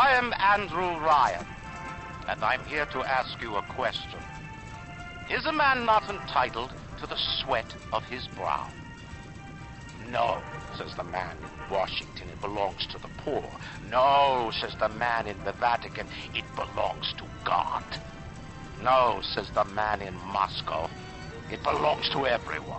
I am Andrew Ryan, and I'm here to ask you a question. Is a man not entitled to the sweat of his brow? No, says the man in Washington, it belongs to the poor. No, says the man in the Vatican, it belongs to God. No, says the man in Moscow, it belongs to everyone.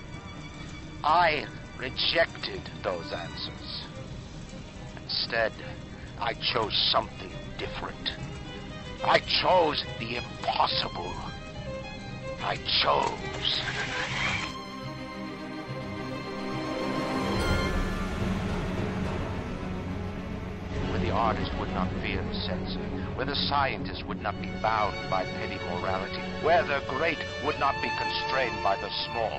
I rejected those answers. Instead, I chose something different. I chose the impossible. I chose... Where the artist would not fear the censor, where the scientist would not be bound by petty morality, where the great would not be constrained by the small.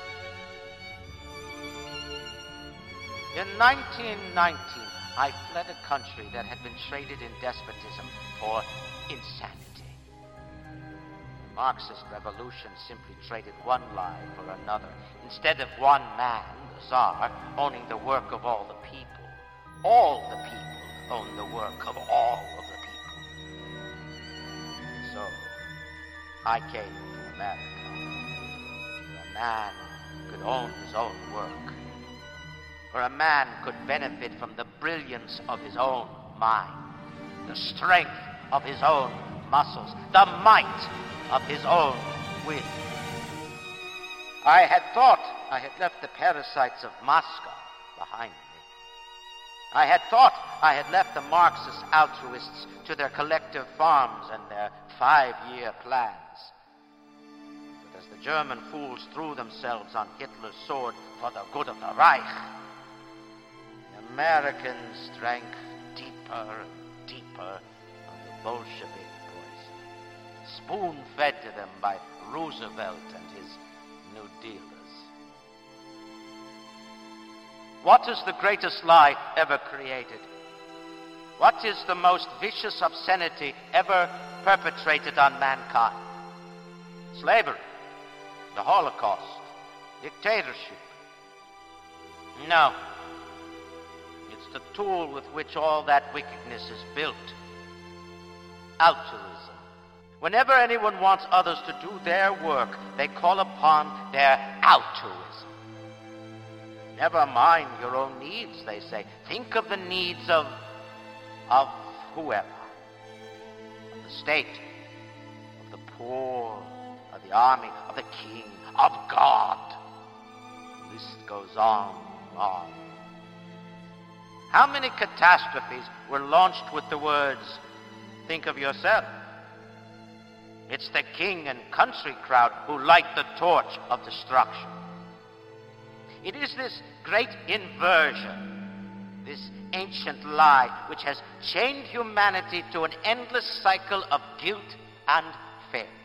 In 1919, I fled a country that had been traded in despotism for insanity. The Marxist revolution simply traded one lie for another. Instead of one man, the Tsar, owning the work of all the people own the work of all of the people. So, I came to America, where a man could own his own work, where a man could benefit from the brilliance of his own mind, the strength of his own muscles, the might of his own will. I had thought I had left the parasites of Moscow behind me. I had thought I had left the Marxist altruists to their collective farms and their 5-year plans. But as the German fools threw themselves on Hitler's sword for the good of the Reich, the Americans drank deeper and deeper of the Bolshevik poison, spoon-fed to them by Roosevelt and his New Dealers. What is the greatest lie ever created? What is the most vicious obscenity ever perpetrated on mankind? Slavery, the Holocaust, dictatorship. No. It's the tool with which all that wickedness is built. Altruism. Whenever anyone wants others to do their work, they call upon their altruism. Never mind your own needs, they say. Think of the needs of whoever. Of the state, of the poor, of the army, of the king, of God. The list goes on and on. How many catastrophes were launched with the words, think of yourself? It's the king and country crowd who light the torch of destruction. It is this great inversion, this ancient lie, which has chained humanity to an endless cycle of guilt and failure.